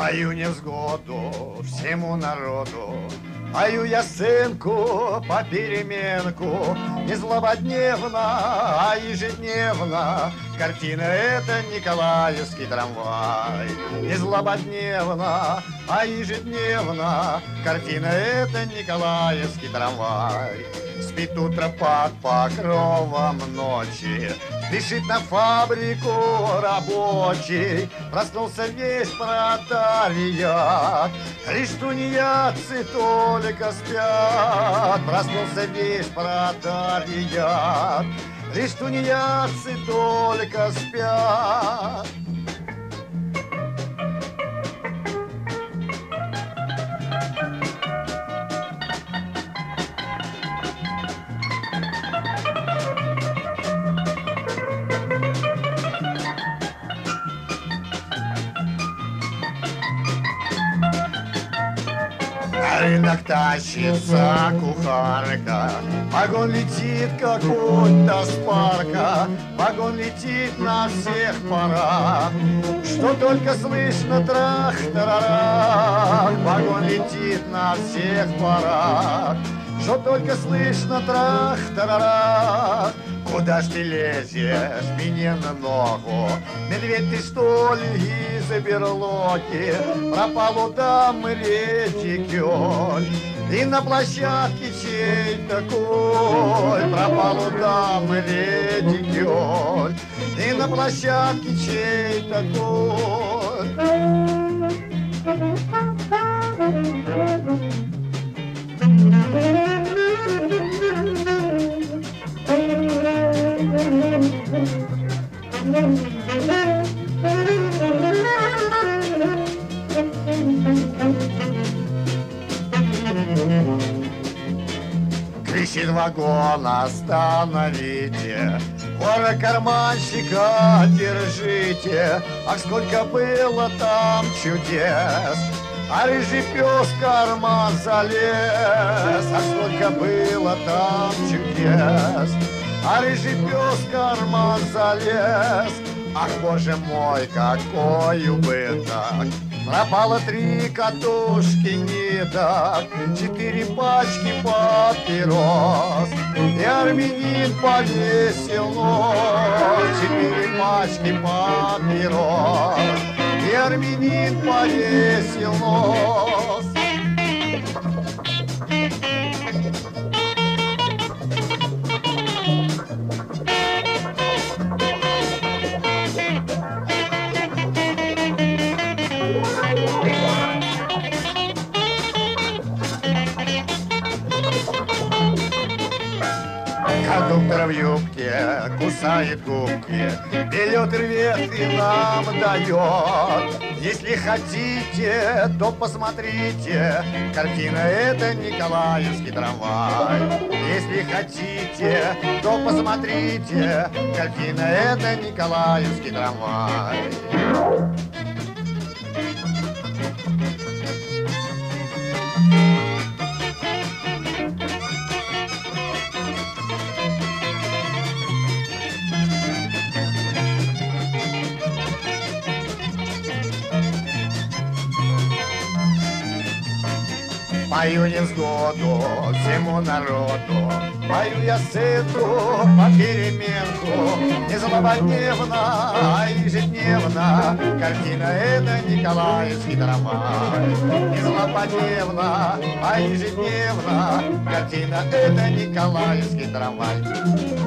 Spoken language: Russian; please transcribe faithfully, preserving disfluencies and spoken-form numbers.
Пою невзгоду всему народу, пою я сценку по переменку. Не злободневно, а ежедневно картина — это Николаевский трамвай. Не злободневно, а ежедневно картина — это Николаевский трамвай. Спит утро под покровом ночи, спешит на фабрику рабочий. Проснулся весь пролетариат, лишь тунеядцы только спят. Проснулся весь пролетариат, лишь тунеядцы только спят. На рынок тащится кухарка, вагон летит, как будто с парка. Вагон летит на всех парах, что только слышно трах-тарарах. Вагон летит на всех парах, что только слышно трах-тарарах. Куда ж ты лезешь мне на ногу? Медведь ты, что ли, из берлоги? Пропал у дамы ретикюль, и на площадке чей-то куль. Пропал у дамы ретикюль, и на площадке чей-то куль. Кричит вагон: остановите, вора карманщика держите. Ах, сколько было там чудес, а рыжий пес в карман залез. Ах, сколько было там чудес, а рыжий пес в карман залез. Ах, боже мой, какой убыток! Пропало три катушки ниток, четыре пачки папирос, и армянин повесил нос. Четыре пачки папирос, и армянин повесил нос. Кондуктор в юбке кусает губки, берет, рвет и нам дает. Если хотите, то посмотрите, картина — это Николаевский трамвай. Если хотите, то посмотрите, картина — это Николаевский трамвай. Пою невзгоду всему народу, пою я сценку по переменку. Не злободневно, а ежедневно картина — это Николаевский трамвай. Не злободневно, а ежедневно картина — это Николаевский трамвай.